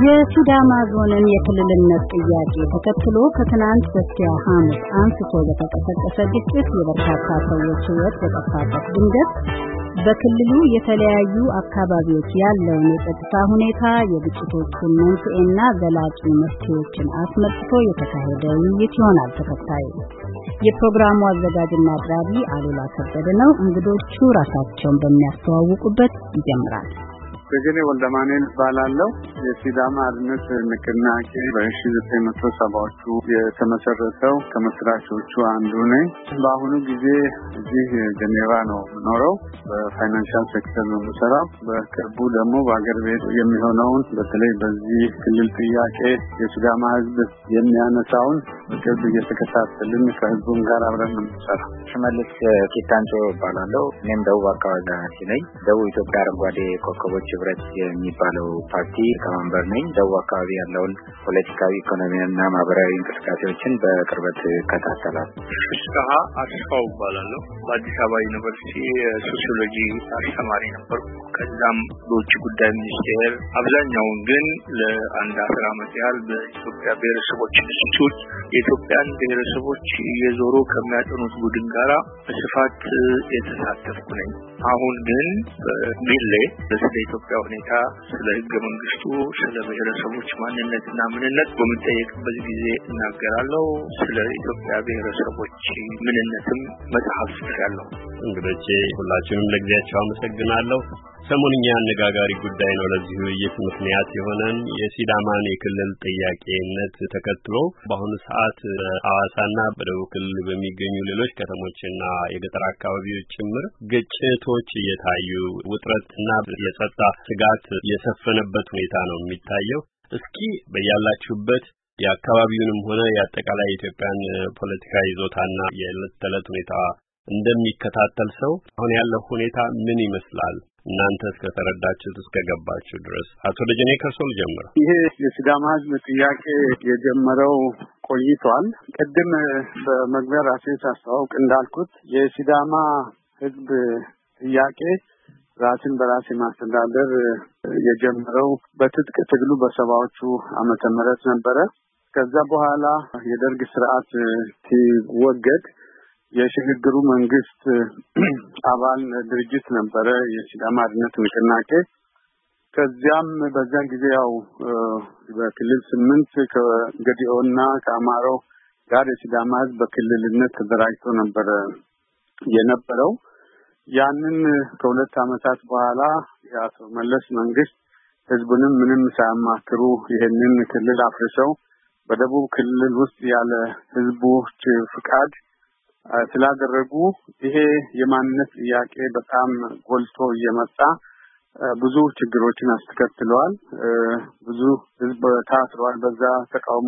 የሲዳማ ዞንን የክልልነት ጥያቄ ተከትሎ ከትናንት በስቲያ ሐሙስ አንስቶ በተቀሰቀሰ ግጭት የበርካታ ሰዎች ሕይወት በጠፋበት ድንገት በክልሉ የተለያዩ አካባቢዎች ያለውን የጸጥታ ሁኔታ የግጭቶቹን መንስኤና ዘላቂ መፍትሄዎችን አስመልክቶ የተካሄደ ውይይት ይሆናል ተከታዩ። የፕሮግራሙ አዘጋጅና አቅራቢ አሉላ ከበደ ነው። እንግዶቹ ራሳቸውን በሚያስተዋውቁበት ይጀምራል። በጀኔ ወልደማኔል ባላለው የሲዳማ አርነት ንቅናቄ በ1970ዎቹ የተመሰረተው ከመስራቾቹ አንዱ ነኝ። በአሁኑ ጊዜ እዚህ ጀኔቫ ነው የምኖረው። በፋይናንሻል ሴክተር ነው የምሰራው። በቅርቡ ደግሞ በአገር ቤት የሚሆነውን በተለይ በዚህ ክልል ጥያቄ የሲዳማ ሕዝብ የሚያነሳውን በቅርብ እየተከታተልን ከሕዝቡም ጋር አብረን ነው የምንሰራው። ሽመልስ ኪታንጮ ባላለው እኔም ደቡብ አካባቢ ነኝ። ደቡብ ኢትዮጵያ አረንጓዴ ኮከቦች ህብረት የሚባለው ፓርቲ ከመንበር ነኝ። ደቡብ አካባቢ ያለውን ፖለቲካዊ፣ ኢኮኖሚያዊና ማህበራዊ እንቅስቃሴዎችን በቅርበት እከታተላለሁ። ፍስሐ አስፋው ባላለው በአዲስ አበባ ዩኒቨርሲቲ የሶሲዮሎጂ አስተማሪ ነበርኩ። ከዛም በውጭ ጉዳይ ሚኒስቴር አብዛኛውን ግን ለአንድ 10 ዓመት ያህል በኢትዮጵያ ብሔረሰቦች ኢንስቲትዩት የኢትዮጵያን ብሔረሰቦች እየዞሩ ከሚያጠኑት ቡድን ጋራ በስፋት የተሳተፍኩ ነኝ። አሁን ግን በግሌ ስለ ኢትዮጵያ ሁኔታ፣ ስለ ህገ መንግስቱ፣ ስለ ብሔረሰቦች ማንነትና ምንነት በምጠየቅበት ጊዜ እናገራለሁ። ስለ ኢትዮጵያ ብሔረሰቦች ምንነትም መጽሐፍ ጽፌያለሁ። እንግዲህ ሁላችሁንም ለጊዜያችሁ አመሰግናለሁ። ሰሞንኛ አነጋጋሪ ጉዳይ ነው ለዚህ ውይይት ምክንያት የሆነን የሲዳማን የክልል ጥያቄነት ተከትሎ በአሁኑ ሰዓት በሐዋሳና በደቡብ ክልል በሚገኙ ሌሎች ከተሞችና የገጠር አካባቢዎች ጭምር ግጭቶች እየታዩ ውጥረትና የጸጥታ ስጋት የሰፈነበት ሁኔታ ነው የሚታየው። እስኪ በያላችሁበት የአካባቢውንም ሆነ የአጠቃላይ የኢትዮጵያን ፖለቲካ ይዞታና የዕለት ተዕለት ሁኔታ እንደሚከታተል ሰው አሁን ያለው ሁኔታ ምን ይመስላል? እናንተ እስከተረዳችሁት እስከገባችሁ ድረስ አቶ ደጀኔ ከርሶል ጀምሩ። ይሄ የሲዳማ ሕዝብ ጥያቄ የጀመረው ቆይቷል። ቀደም በመግቢያ ራሴ ሳስተዋውቅ እንዳልኩት የሲዳማ ሕዝብ ጥያቄ ራስን በራስ ማስተዳደር የጀመረው በትጥቅ ትግሉ በሰባዎቹ ዓመተ ምህረት ነበረ። ከዛ በኋላ የደርግ ስርዓት ሲወገድ የሽግግሩ መንግስት አባል ድርጅት ነበረ የሲዳማ አርነት ንቅናቄ። ከዚያም በዛን ጊዜ ያው በክልል 8 ከገዲኦና ከአማሮ ጋር የሲዳማ ሕዝብ በክልልነት ተደራጅቶ ነበረ የነበረው። ያንን ከሁለት ዓመታት በኋላ የአቶ መለስ መንግስት ህዝቡንም ምንም ሳያማክሩ ይሄንን ክልል አፍርሰው በደቡብ ክልል ውስጥ ያለ ህዝቦች ፍቃድ ስላደረጉ ይሄ የማንነት ጥያቄ በጣም ጎልቶ እየመጣ ብዙ ችግሮችን አስከትሏል። ብዙ ህዝብ ታስሯል። በዛ ተቃውሞ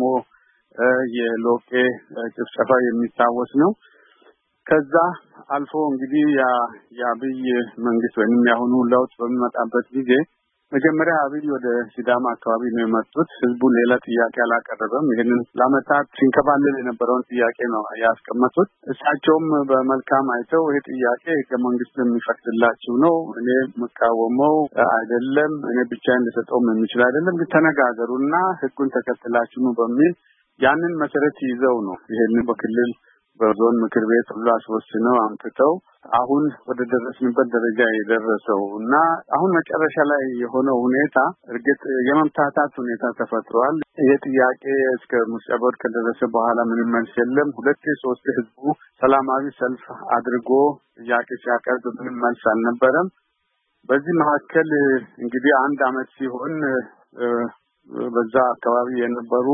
የሎቄ ጭፍጨፋ የሚታወስ ነው። ከዛ አልፎ እንግዲህ የአብይ መንግስት ወይንም ያሁኑ ለውጥ በሚመጣበት ጊዜ መጀመሪያ አብይ ወደ ሲዳማ አካባቢ ነው የመጡት። ህዝቡ ሌላ ጥያቄ አላቀረበም። ይሄንን ለዓመታት ሲንከባለል የነበረውን ጥያቄ ነው ያስቀመጡት። እሳቸውም በመልካም አይተው ይሄ ጥያቄ ህገ መንግስቱ የሚፈቅድላችሁ ነው፣ እኔ መቃወመው አይደለም፣ እኔ ብቻዬን ልሰጠውም የሚችል አይደለም፣ ግን ተነጋገሩና ህጉን ተከትላችሁ ነው በሚል ያንን መሰረት ይዘው ነው ይሄንን በክልል በዞን ምክር ቤት ሁሉ አስወስነው አምጥተው አሁን ወደ ደረስንበት ደረጃ የደረሰው እና አሁን መጨረሻ ላይ የሆነው ሁኔታ እርግጥ የመምታታት ሁኔታ ተፈጥሯል። ይሄ ጥያቄ እስከ ምርጫ ቦርድ ከደረሰ በኋላ ምንም መልስ የለም። 2-3 ህዝቡ ሰላማዊ ሰልፍ አድርጎ ጥያቄ ሲያቀርብ ምንም መልስ አልነበረም። በዚህ መካከል እንግዲህ 1 ዓመት ሲሆን በዛ አካባቢ የነበሩ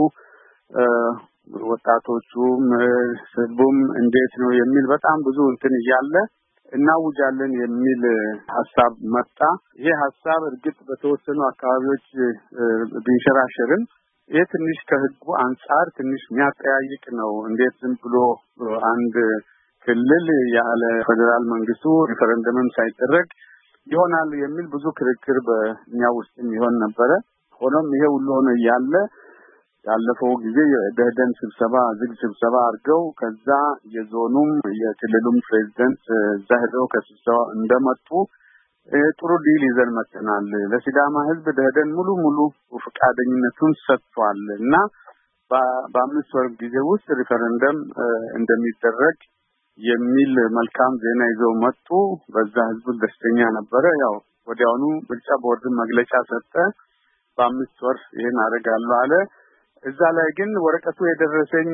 ወጣቶቹም ህዝቡም እንዴት ነው የሚል በጣም ብዙ እንትን እያለ እናውጃለን የሚል ሐሳብ መጣ። ይሄ ሐሳብ እርግጥ በተወሰኑ አካባቢዎች ቢንሸራሸርም ይሄ ትንሽ ከህዝቡ አንጻር ትንሽ የሚያጠያይቅ ነው። እንዴት ዝም ብሎ አንድ ክልል ያለ ፌደራል መንግስቱ ሪፈረንደምም ሳይደረግ ይሆናል የሚል ብዙ ክርክር በእኛ ውስጥም ይሆን ነበረ። ሆኖም ይሄ ሁሉ ሆነ ያለ ያለፈው ጊዜ የደህደን ስብሰባ ዝግ ስብሰባ አድርገው ከዛ የዞኑም የክልሉም ፕሬዝዳንት ዛህዶ ከስብሰባ እንደመጡ ጥሩ ዲል ይዘን መጥተናል። ለሲዳማ ህዝብ ደህደን ሙሉ ፈቃደኝነቱን ሰጥቷል እና በአምስት ወር ጊዜ ውስጥ ሪፈረንደም እንደሚደረግ የሚል መልካም ዜና ይዘው መጡ። በዛ ህዝቡ ደስተኛ ነበረ። ያው ወዲያውኑ ምርጫ ቦርድ መግለጫ ሰጠ። በአምስት ወር ይሄን አደርጋለሁ አለ። እዛ ላይ ግን ወረቀቱ የደረሰኝ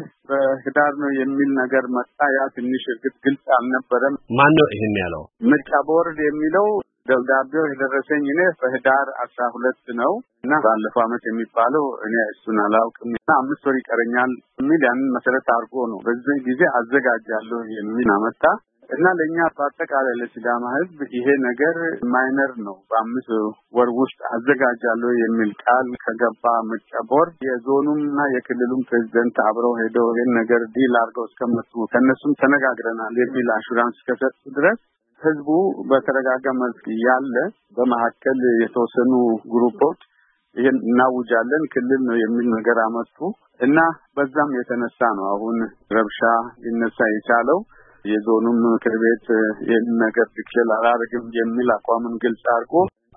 በህዳር ነው የሚል ነገር መጣ። ያ ትንሽ ግልጽ አልነበረም። ማን ነው ይሄን ያለው? ምርጫ ቦርድ የሚለው ደብዳቤው የደረሰኝ እኔ በህዳር 12 ነው እና ባለፈው አመት የሚባለው እኔ እሱን አላውቅም እና 5 ወር ይቀረኛል የሚል ያንን መሰረት አድርጎ ነው በዚህ ጊዜ አዘጋጃለሁ የሚል አመጣ እና ለኛ በአጠቃላይ ለሲዳማ ህዝብ ይሄ ነገር ማይነር ነው። በ5 ወር ውስጥ አዘጋጃለሁ የሚል ቃል ከገባ ምርጫ ቦርድ የዞኑምና የክልሉም ፕሬዝዳንት አብረው ሄደው ይሄን ነገር ዲል አድርገው እስከመጡ ከነሱም ተነጋግረናል የሚል አሹራንስ ከሰጡ ድረስ ህዝቡ በተረጋጋ መልክ ያለ በመሐከል የተወሰኑ ግሩፖች ይሄን እናውጃለን ክልል ነው የሚል ነገር አመጡ እና በዛም የተነሳ ነው አሁን ረብሻ ሊነሳ የቻለው። የዞኑም ምክር ቤት ይሄን ነገር ዲክሌር አላደረግም የሚል አቋምን ግልጽ አድርጎ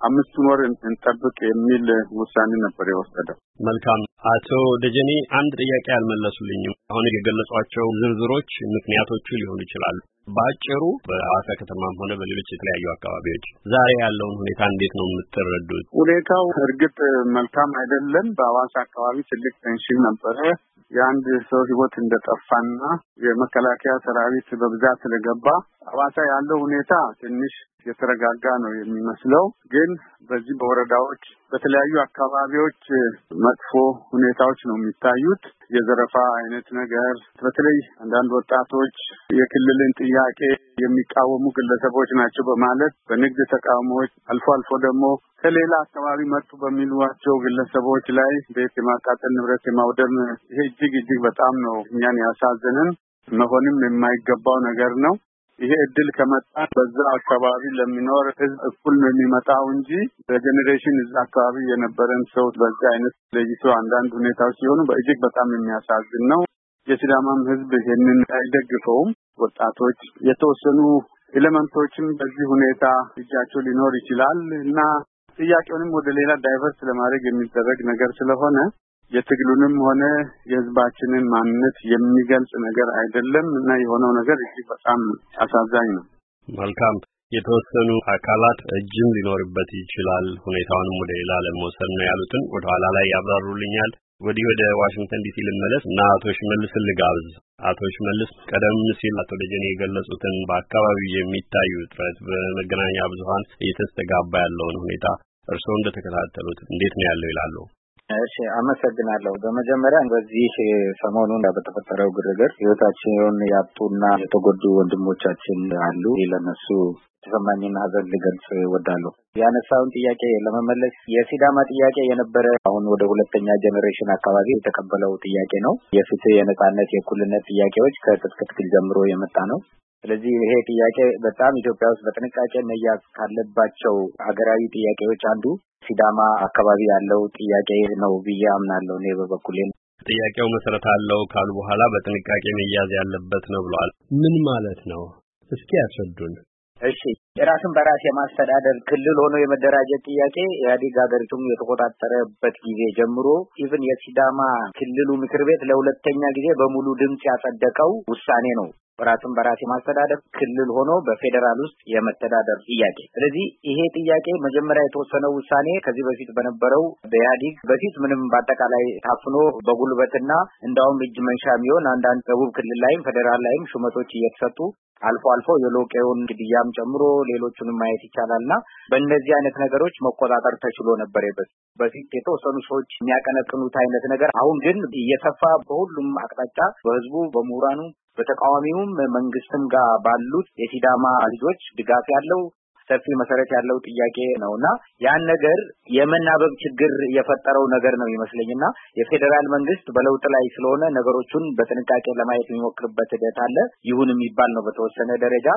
5 ወር እንጠብቅ የሚል ውሳኔ ነበር የወሰደው። መልካም። አቶ ደጀኔ አንድ ጥያቄ አልመለሱልኝም። አሁን የገለጿቸው ዝርዝሮች ምክንያቶቹ ሊሆኑ ይችላሉ። ባጭሩ በሐዋሳ ከተማም ሆነ በሌሎች የተለያዩ አካባቢዎች ዛሬ ያለውን ሁኔታ እንዴት ነው የምትረዱት? ሁኔታው እርግጥ መልካም አይደለም። በሐዋሳ አካባቢ ትልቅ ቴንሽን ነበረ። የአንድ ሰው ህይወት እንደጠፋና የመከላከያ ሰራዊት በብዛት ስለገባ ሐዋሳ ያለው ሁኔታ ትንሽ የተረጋጋ ነው የሚመስለው። ግን በዚህ በወረዳዎች በተለያዩ አካባቢዎች መጥፎ ሁኔታዎች ነው የሚታዩት። የዘረፋ አይነት ነገር በተለይ አንዳንድ ወጣቶች የክልልን ጥያቄ የሚቃወሙ ግለሰቦች ናቸው በማለት በንግድ ተቃውሞዎች አልፎ ደግሞ ከሌላ አካባቢ መጡ በሚሏቸው ግለሰቦች ላይ ቤት የማቃጠል ንብረት የማውደም ይሄ እጅግ በጣም ነው እኛን ያሳዘነን። መሆንም የማይገባው ነገር ነው። ይሄ እድል ከመጣ በዛ አካባቢ ለሚኖር ህዝብ እኩል ነው የሚመጣው እንጂ በጄኔሬሽን እዛ አካባቢ የነበረን ሰው በዛ አይነት ለይቶ አንዳንድ ሁኔታዎች ሲሆኑ በእጅግ በጣም የሚያሳዝን ነው። የሲዳማም ህዝብ ይሄንን አይደግፈውም። ወጣቶች የተወሰኑ ኤሌመንቶችም በዚህ ሁኔታ እጃቸው ሊኖር ይችላል እና ጥያቄውንም ወደ ሌላ ዳይቨርስ ለማድረግ የሚደረግ ነገር ስለሆነ የትግሉንም ሆነ የህዝባችንን ማንነት የሚገልጽ ነገር አይደለም እና የሆነው ነገር እጅግ በጣም አሳዛኝ ነው። መልካም። የተወሰኑ አካላት እጅም ሊኖርበት ይችላል ሁኔታውንም ወደ ሌላ ለመውሰድ ነው ያሉትን ወደ ኋላ ላይ ያብራሩልኛል። ወደ ዋሽንግተን ዲሲ ልመለስ እና አቶ ሽመልስን ልጋብዝ። አቶ ሽመልስ ቀደም ሲል አቶ ደጀኔ የገለጹትን በአካባቢው የሚታዩ ውጥረት በመገናኛ ብዙኃን እየተስተጋባ ያለውን ሁኔታ እርስዎ እንደተከታተሉት እንዴት ነው ያለው ይላሉ? እሺ፣ አመሰግናለሁ። በመጀመሪያ በዚህ ሰሞኑን በተፈጠረው ግርግር ህይወታቸውን ያጡና የተጎዱ ወንድሞቻችን አሉ። ለነሱ ተሰማኝና ሀዘን ልገልጽ እወዳለሁ። ያነሳውን ጥያቄ ለመመለስ የሲዳማ ጥያቄ የነበረ አሁን ወደ ሁለተኛ ጄኔሬሽን አካባቢ የተቀበለው ጥያቄ ነው። የፍትህ፣ የነጻነት፣ የእኩልነት ጥያቄዎች ከጥንት ትግል ጀምሮ የመጣ ነው። ስለዚህ ይሄ ጥያቄ በጣም ኢትዮጵያ ውስጥ በጥንቃቄ መያዝ ካለባቸው ሀገራዊ ጥያቄዎች አንዱ ሲዳማ አካባቢ ያለው ጥያቄ ነው ብዬ አምናለሁ። እኔ በበኩሌ ጥያቄው መሰረት አለው ካሉ በኋላ በጥንቃቄ መያዝ ያለበት ነው ብለዋል። ምን ማለት ነው? እስኪ ያስረዱን። እሺ፣ የራስን በራስ የማስተዳደር ክልል ሆኖ የመደራጀት ጥያቄ ኢህአዴግ ሀገሪቱን የተቆጣጠረበት ጊዜ ጀምሮ ኢቭን የሲዳማ ክልሉ ምክር ቤት ለሁለተኛ ጊዜ በሙሉ ድምጽ ያጸደቀው ውሳኔ ነው። ራስን በራስ የማስተዳደር ክልል ሆኖ በፌደራል ውስጥ የመተዳደር ጥያቄ። ስለዚህ ይሄ ጥያቄ መጀመሪያ የተወሰነው ውሳኔ ከዚህ በፊት በነበረው በኢህአዴግ በፊት ምንም በአጠቃላይ ታፍኖ በጉልበትና እንዳውም እጅ መንሻ የሚሆን አንዳንድ ደቡብ ክልል ላይም ፌደራል ላይም ሹመቶች እየተሰጡ አልፎ የሎቄውን ግድያም ጨምሮ ሌሎቹንም ማየት ይቻላልና በእነዚህ አይነት ነገሮች መቆጣጠር ተችሎ ነበር። በፊት የተወሰኑ ሰዎች የሚያቀነቅኑት አይነት ነገር አሁን ግን እየሰፋ በሁሉም አቅጣጫ በህዝቡ፣ በምሁራኑ፣ በተቃዋሚውም መንግስትም ጋር ባሉት የሲዳማ ልጆች ድጋፍ ያለው ሰፊ መሰረት ያለው ጥያቄ ነውና ያን ነገር የመናበብ ችግር የፈጠረው ነገር ነው ይመስለኝና የፌደራል መንግስት በለውጥ ላይ ስለሆነ ነገሮቹን በጥንቃቄ ለማየት የሚሞክርበት ሂደት አለ። ይሁን የሚባል ነው በተወሰነ ደረጃ።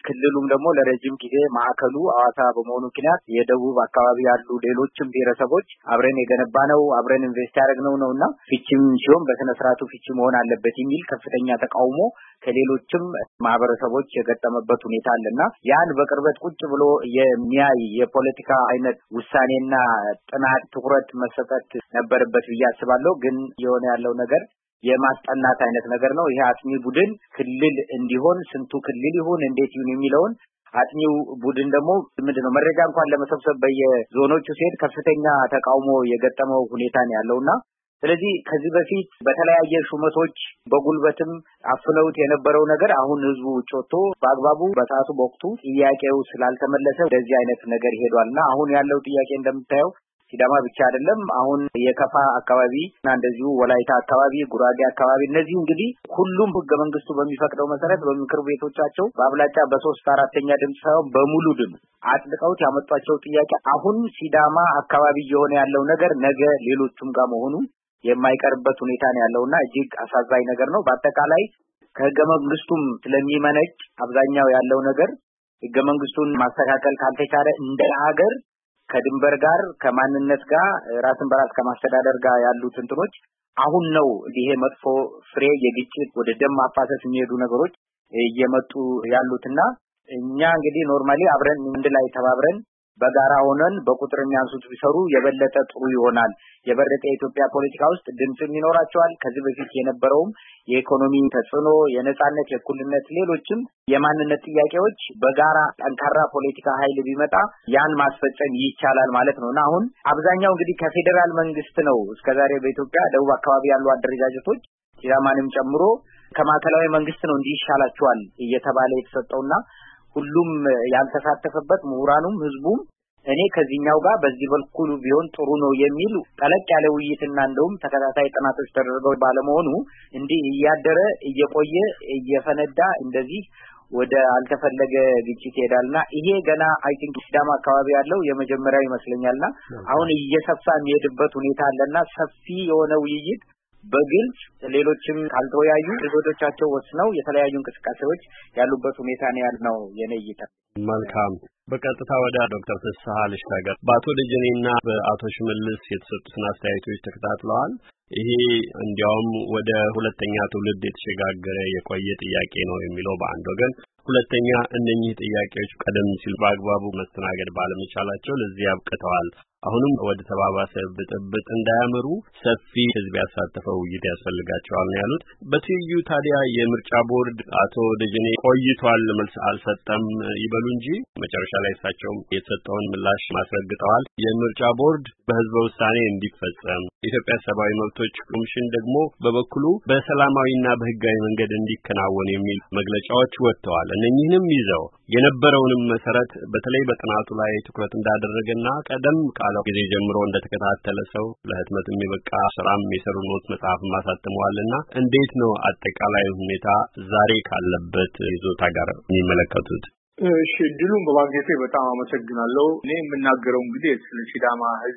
ክልሉም ደግሞ ለረጅም ጊዜ ማዕከሉ ሐዋሳ በመሆኑ ምክንያት የደቡብ አካባቢ ያሉ ሌሎችም ብሔረሰቦች አብረን የገነባነው አብረን ኢንቨስት ያደረግነው ነውና ፍቺም ሲሆን በስነ ስርዓቱ ፍቺ መሆን አለበት የሚል ከፍተኛ ተቃውሞ ከሌሎችም ማህበረሰቦች የገጠመበት ሁኔታ አለና ያን በቅርበት ቁጭ ብሎ የሚያይ የፖለቲካ አይነት ውሳኔና ጥናት ትኩረት መሰጠት ነበረበት ብዬ አስባለሁ። ግን የሆነ ያለው ነገር የማስጠናት አይነት ነገር ነው። ይሄ አጥኚ ቡድን ክልል እንዲሆን ስንቱ ክልል ይሁን እንዴት ይሁን የሚለውን አጥኚው ቡድን ደግሞ ምንድነው መረጃ እንኳን ለመሰብሰብ በየዞኖቹ ሲሄድ ከፍተኛ ተቃውሞ የገጠመው ሁኔታ ነው ያለውና ስለዚህ ከዚህ በፊት በተለያየ ሹመቶች በጉልበትም አፍነውት የነበረው ነገር አሁን ህዝቡ ወጥቶ በአግባቡ በሰዓቱ በወቅቱ ጥያቄው ስላልተመለሰ ወደዚህ አይነት ነገር ሄዷልና አሁን ያለው ጥያቄ እንደምታየው ሲዳማ ብቻ አይደለም አሁን የከፋ አካባቢ እና እንደዚሁ ወላይታ አካባቢ ጉራጌ አካባቢ እነዚህ እንግዲህ ሁሉም ህገ መንግስቱ በሚፈቅደው መሰረት በምክር ቤቶቻቸው በአብላጫ በ3/4 ድምጽ ሳይሆን በሙሉ ድምጽ አጥልቀውት ያመጣቸው ጥያቄ አሁን ሲዳማ አካባቢ የሆነ ያለው ነገር ነገ ሌሎቹም ጋር መሆኑ የማይቀርበት ሁኔታ ነው ያለውና እጅግ አሳዛኝ ነገር ነው። በአጠቃላይ ከህገ መንግስቱም ስለሚመነጭ አብዛኛው ያለው ነገር ህገ መንግስቱን ማስተካከል ካልተቻለ እንደ ሀገር ከድንበር ጋር ከማንነት ጋር ራስን በራስ ከማስተዳደር ጋር ያሉት እንትኖች አሁን ነው ይሄ መጥፎ ፍሬ የግጭት ወደ ደም ማፋሰስ የሚሄዱ ነገሮች እየመጡ ያሉትና እኛ እንግዲህ ኖርማሊ አብረን እንድ ላይ ተባብረን በጋራ ሆነን በቁጥር የሚያንሱት ቢሰሩ የበለጠ ጥሩ ይሆናል። የበለጠ የኢትዮጵያ ፖለቲካ ውስጥ ድምጽ ይኖራቸዋል። ከዚህ በፊት የነበረውም የኢኮኖሚ ተጽዕኖ የነጻነት የእኩልነት ሌሎችም የማንነት ጥያቄዎች በጋራ ጠንካራ ፖለቲካ ኃይል ቢመጣ ያን ማስፈጸም ይቻላል ማለት ነውና አሁን አብዛኛው እንግዲህ ከፌደራል መንግስት ነው እስከዛሬ በኢትዮጵያ ደቡብ አካባቢ ያሉ አደረጃጀቶች ሲዳማንም ጨምሮ ከማዕከላዊ መንግስት ነው እንዲሻላቸዋል እየተባለ የተሰጠውና ሁሉም ያልተሳተፈበት ምሁራኑም ህዝቡም እኔ ከዚህኛው ጋር በዚህ በኩል ቢሆን ጥሩ ነው የሚል ጠለቅ ያለ ውይይትና እንደውም ተከታታይ ጥናቶች ተደርገው ባለመሆኑ እንዲህ እያደረ እየቆየ እየፈነዳ እንደዚህ ወደ አልተፈለገ ግጭት ይሄዳልና ይሄ ገና አይ ቲንክ ሲዳማ አካባቢ ያለው የመጀመሪያው ይመስለኛልና አሁን እየሰፋ የሚሄድበት ሁኔታ አለና ሰፊ የሆነ ውይይት በግልጽ ሌሎችም ካልተወያዩ ሪፖርቶቻቸው ወስነው የተለያዩ እንቅስቃሴዎች ያሉበት ሁኔታ ነው ያለው የኔ እይታ። መልካም በቀጥታ ወደ ዶክተር ፍስሐ ልሻገር። በአቶ ደጀኔና በአቶ ሽመልስ የተሰጡትን አስተያየቶች ተከታትለዋል። ይሄ እንዲያውም ወደ ሁለተኛ ትውልድ የተሸጋገረ የቆየ ጥያቄ ነው የሚለው በአንድ ወገን፣ ሁለተኛ እነኚህ ጥያቄዎች ቀደም ሲል በአግባቡ መስተናገድ ባለመቻላቸው ለዚህ ያብቅተዋል። አሁንም ወደ ተባባሰ ብጥብጥ እንዳያመሩ ሰፊ ህዝብ ያሳተፈው ውይይት ያስፈልጋቸዋል ነው ያሉት። በትይዩ ታዲያ የምርጫ ቦርድ አቶ ደጀኔ ቆይቷል መልስ አልሰጠም ይበሉ እንጂ መጨረሻ ላይ እሳቸውም የተሰጠውን ምላሽ ማስረግጠዋል። የምርጫ ቦርድ በህዝበ ውሳኔ እንዲፈጸም የኢትዮጵያ ሰብአዊ መብቶች ኮሚሽን ደግሞ በበኩሉ በሰላማዊና በህጋዊ መንገድ እንዲከናወን የሚል መግለጫዎች ወጥተዋል። እነኚህንም ይዘው የነበረውንም መሰረት በተለይ በጥናቱ ላይ ትኩረት እንዳደረገና ቀደም ካለው ጊዜ ጀምሮ እንደተከታተለ ሰው ለህትመትም የበቃ ስራም የሰሩት መጽሐፍ ማሳተመዋልና እንዴት ነው አጠቃላይ ሁኔታ ዛሬ ካለበት ይዞታ ጋር የሚመለከቱት? እሺ ድሉን በማግኘቴ በጣም አመሰግናለሁ። እኔ የምናገረው እንግዲህ ስለ ሲዳማ ህዝብ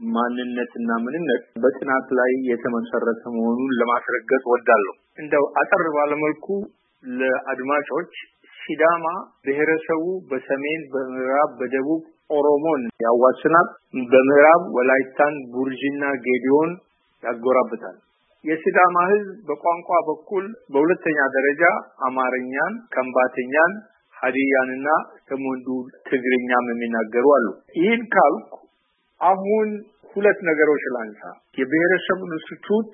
ማንነትና ምንነት በጥናት ላይ የተመሰረተ መሆኑን ለማስረገጥ ወዳለሁ። እንደው አጠር ባለመልኩ ለአድማጮች ሲዳማ ብሔረሰቡ በሰሜን በምዕራብ በደቡብ ኦሮሞን ያዋስናል፣ በምዕራብ ወላይታን ቡርጂና ጌዲዮን ያጎራብታል። የሲዳማ ህዝብ በቋንቋ በኩል በሁለተኛ ደረጃ አማርኛን፣ ከምባተኛን፣ ሀዲያንና ተሞንዱ ትግርኛም የሚናገሩ አሉ። ይህን ካልኩ አሁን ሁለት ነገሮች ላንሳ። የብሔረሰቡን ኢንስቲትዩት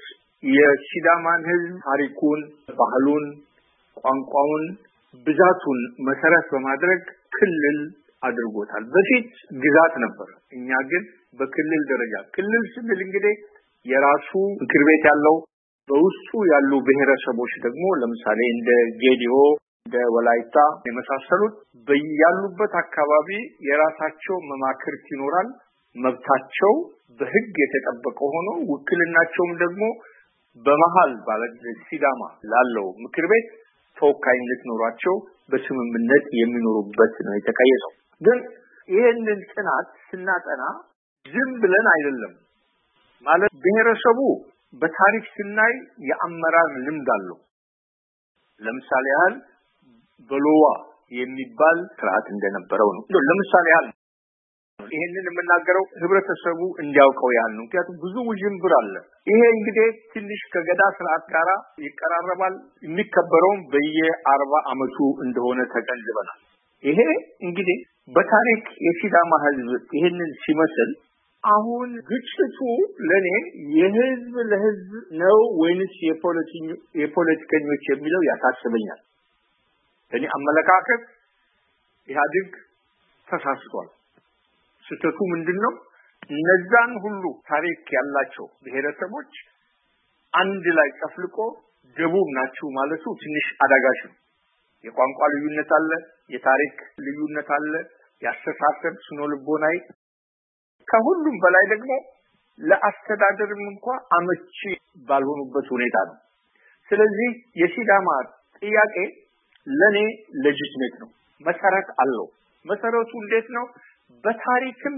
የሲዳማን ህዝብ ታሪኩን፣ ባህሉን፣ ቋንቋውን፣ ብዛቱን መሰረት በማድረግ ክልል አድርጎታል። በፊት ግዛት ነበር። እኛ ግን በክልል ደረጃ ክልል ስንል እንግዲህ የራሱ ምክር ቤት ያለው በውስጡ ያሉ ብሔረሰቦች ደግሞ ለምሳሌ እንደ ጌዲዮ እንደ ወላይታ የመሳሰሉት በያሉበት አካባቢ የራሳቸው መማክርት ይኖራል። መብታቸው በህግ የተጠበቀ ሆኖ ውክልናቸውም ደግሞ በመሃል ሲዳማ ላለው ምክር ቤት ተወካይነት ኖሯቸው በስምምነት የሚኖሩበት ነው የተቀየሰው። ግን ይሄንን ጥናት ስናጠና ዝም ብለን አይደለም ማለት ብሔረሰቡ በታሪክ ስናይ የአመራር ልምድ አለው። ለምሳሌ ያህል በሎዋ የሚባል ስርዓት እንደነበረው ነው። ለምሳሌ ያህል ይሄንን የምናገረው ህብረተሰቡ እንዲያውቀው ያህል ነው። ምክንያቱም ብዙ ውዥንብር አለ። ይሄ እንግዲህ ትንሽ ከገዳ ስርዓት ጋር ይቀራረባል። የሚከበረውም በየ40 ዓመቱ እንደሆነ ተገንዝበናል። ይሄ እንግዲህ በታሪክ የሲዳማ ህዝብ ይሄንን ሲመስል አሁን ግጭቱ ለኔ የህዝብ ለህዝብ ነው ወይንስ የፖለቲከኞች የሚለው ያሳስበኛል። እኔ አመለካከት ኢህአዴግ ተሳስቷል። ስህተቱ ምንድነው? እነዛን ሁሉ ታሪክ ያላቸው ብሔረሰቦች አንድ ላይ ጨፍልቆ ደቡብ ናችሁ ማለቱ ትንሽ አዳጋች ነው። የቋንቋ ልዩነት አለ፣ የታሪክ ልዩነት አለ፣ ያስተሳሰብ ስነልቦናይ ከሁሉም በላይ ደግሞ ለአስተዳደርም እንኳን አመቺ ባልሆኑበት ሁኔታ ነው። ስለዚህ የሲዳማ ጥያቄ ለኔ ሌጂቲሜት ነው፣ መሰረት አለው። መሰረቱ እንዴት ነው? በታሪክም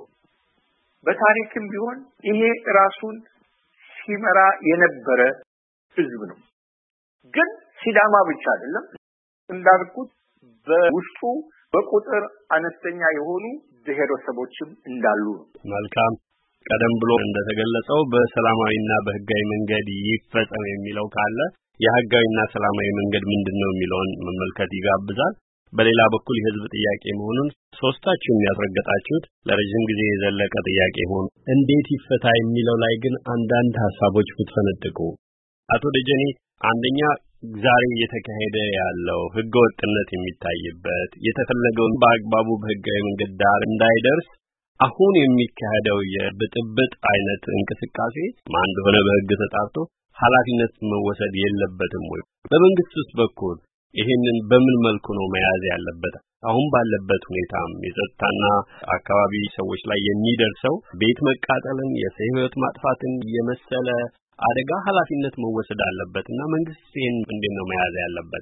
ቢሆን ይሄ ራሱን ሲመራ የነበረ ህዝብ ነው። ግን ሲዳማ ብቻ አይደለም እንዳልኩት በውስጡ በቁጥር አነስተኛ የሆኑ ብሔረሰቦችም እንዳሉ ነው። መልካም። ቀደም ብሎ እንደተገለጸው በሰላማዊና በህጋዊ መንገድ ይፈጸም የሚለው ካለ የህጋዊና ሰላማዊ መንገድ ምንድነው የሚለውን መመልከት ይጋብዛል። በሌላ በኩል የህዝብ ጥያቄ መሆኑን ሶስታችሁም ያስረገጣችሁት ለረጅም ጊዜ የዘለቀ ጥያቄ መሆኑ እንዴት ይፈታ የሚለው ላይ ግን አንዳንድ ሐሳቦች ብትፈነጥቁ። አቶ ደጀኔ አንደኛ ዛሬ እየተካሄደ ያለው ህገወጥነት የሚታይበት የተፈለገውን በአግባቡ በህጋዊ መንገድ ዳር እንዳይደርስ አሁን የሚካሄደው የብጥብጥ አይነት እንቅስቃሴ ማን እንደሆነ በህግ ተጣርቶ ኃላፊነት መወሰድ የለበትም ወይ? በመንግስትስ በኩል ይሄንን በምን መልኩ ነው መያዝ ያለበት? አሁን ባለበት ሁኔታም የጸጥታና አካባቢ ሰዎች ላይ የሚደርሰው ቤት መቃጠልን፣ የሰው ህይወት ማጥፋትን የመሰለ አደጋ ኃላፊነት መወሰድ አለበትና መንግስት ይሄን እንዴት ነው መያዝ ያለበት?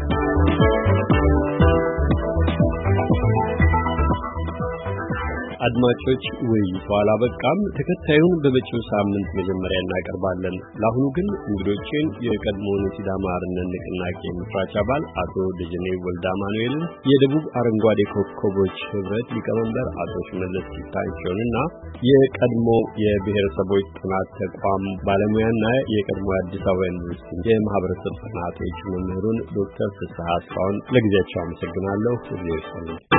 አድማጮች ውይይቱ አላበቃም። ተከታዩን በመጪው ሳምንት መጀመሪያ እናቀርባለን። ለአሁኑ ግን እንግዶችን የቀድሞውን የሲዳማ አርነት ንቅናቄ መስራች አባል አቶ ደጀኔ ወልደ አማኑኤልን፣ የደቡብ አረንጓዴ ኮከቦች ህብረት ሊቀመንበር አቶ ሽመልስ ሲታንቸውንና የቀድሞ የብሔረሰቦች ጥናት ተቋም ባለሙያና የቀድሞ አዲስ አበባ ዩኒቨርሲቲ የማህበረሰብ ጥናቶች መምህሩን ዶክተር ፍስሐ አስፋውን ለጊዜያቸው አመሰግናለሁ።